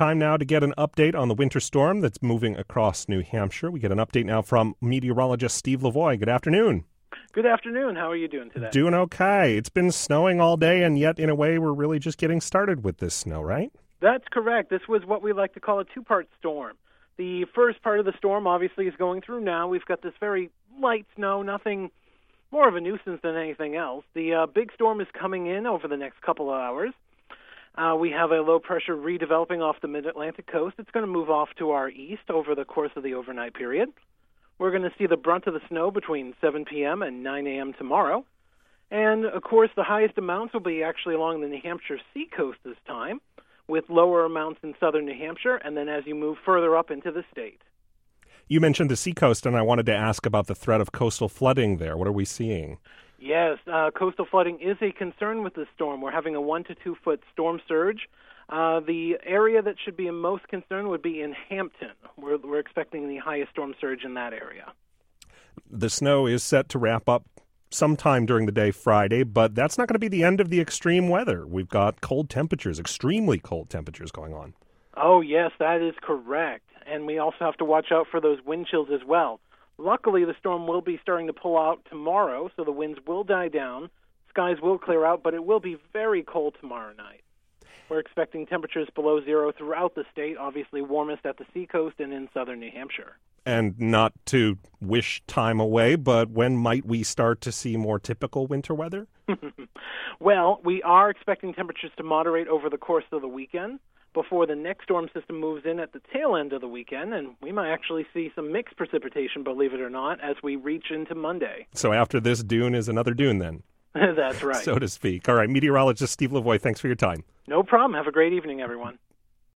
time now to get an update on the winter storm that's moving across New Hampshire. We get an update now from meteorologist Steve Lavoie. Good afternoon. Good afternoon. How are you doing today? Doing okay. It's been snowing all day, and yet, in a way, we're really just getting started with this snow, right? That's correct. This was what we like to call a two-part storm. The first part of the storm, obviously, is going through now. We've got this very light snow, nothing more of a nuisance than anything else. The big storm is coming in over the next couple of hours. We have a low pressure redeveloping off the mid-Atlantic coast. It's going to move off to our east over the course of the overnight period. We're going to see the brunt of the snow between 7 p.m. and 9 a.m. tomorrow. And, of course, the highest amounts will be actually along the New Hampshire seacoast this time, with lower amounts in southern New Hampshire, and then as you move further up into the state. You mentioned the seacoast, and I wanted to ask about the threat of coastal flooding there. What are we seeing? Yes, coastal flooding is a concern with this storm. We're having a 1 to 2 foot storm surge. The area that should be in most concern would be in Hampton. We're expecting the highest storm surge in that area. The snow is set to wrap up sometime during the day Friday, but that's not going to be the end of the extreme weather. We've got cold temperatures, extremely cold temperatures going on. Oh, yes, that is correct. And we also have to watch out for those wind chills as well. Luckily, the storm will be starting to pull out tomorrow, so the winds will die down, skies will clear out, but it will be very cold tomorrow night. We're expecting temperatures below zero throughout the state, obviously warmest at the seacoast and in southern New Hampshire. And not to wish time away, but when might we start to see more typical winter weather? Well, we are expecting temperatures to moderate over the course of the weekend before the next storm system moves in at the tail end of the weekend, and we might actually see some mixed precipitation, believe it or not, as we reach into Monday. So after this dune is another dune then? That's right. So to speak. All right, meteorologist Steve Lavoie, thanks for your time. No problem. Have a great evening, everyone.